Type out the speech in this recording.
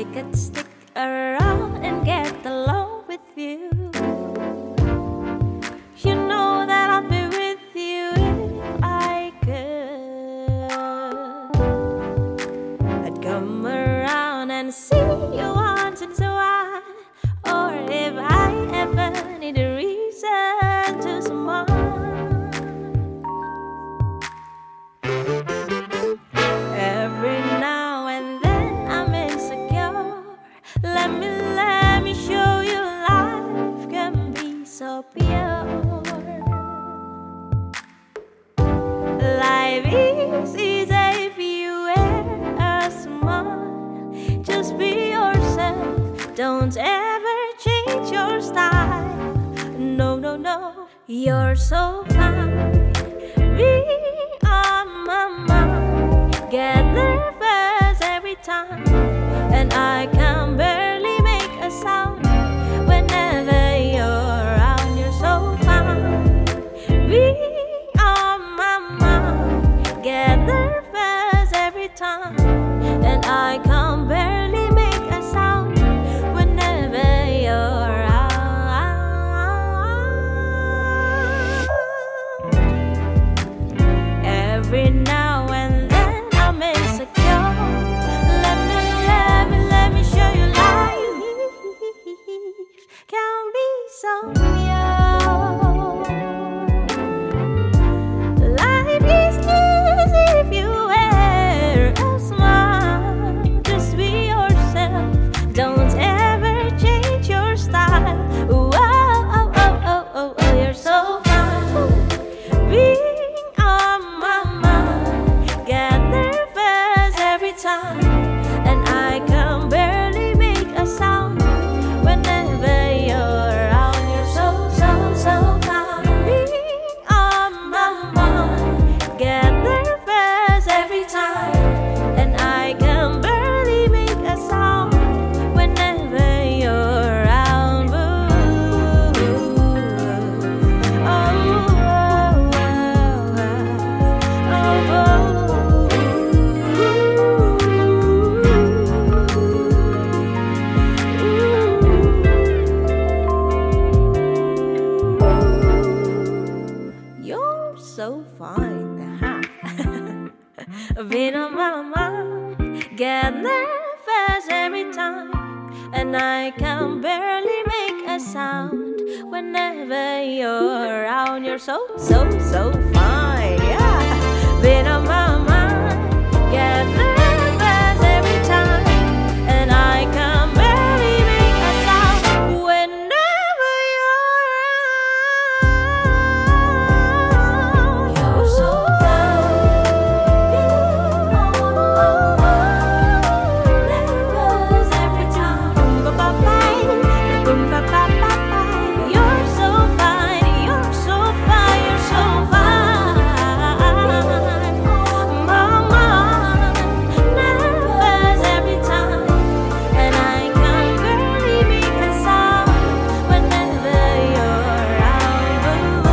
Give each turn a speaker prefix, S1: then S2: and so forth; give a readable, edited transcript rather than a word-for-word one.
S1: I could stick around and get along with you. You know that I'll be with you if I could. I'd come around and see you once in a while, or if I ever need a reason to smile. Every now and then I'm insecure. Let me show you life can be so pure. Life is easy if you wear a smile. Just be yourself. Don't ever change your style. No, no, no. You're so fine. We are my mind. Get nervous every time, and I can barely make a sound. Whenever you're around, you're so fine. We are my mind. Get nervous every time, and I can barely make a sound. Whenever you're around, every now and then I'm insecure. Let me show you life can be so pure. Life is easy if you wear a smile. Just be yourself. Don't ever change your style. Oh, oh, oh, oh, oh, oh, you're so fine. Being on my mind. Get nervous every time, and I can barely make a sound. Whenever you're around, you're so, so, so fine. Being on my mind. Get nervous every time, and I can barely make a sound. Whenever you're around, oh, you're so fine. Been on my mind. Get nervous every time, and I can barely make a sound. Whenever you're around, you're so, so, so fine. Yeah. Been on my mind. Get nervous every time, and I can barely make a sound. Whenever you're around, you're so nervous every time. You're so fine. You're so fine. You're so fine. Mama, nervous every time, and I can barely make a sound. Whenever you're around,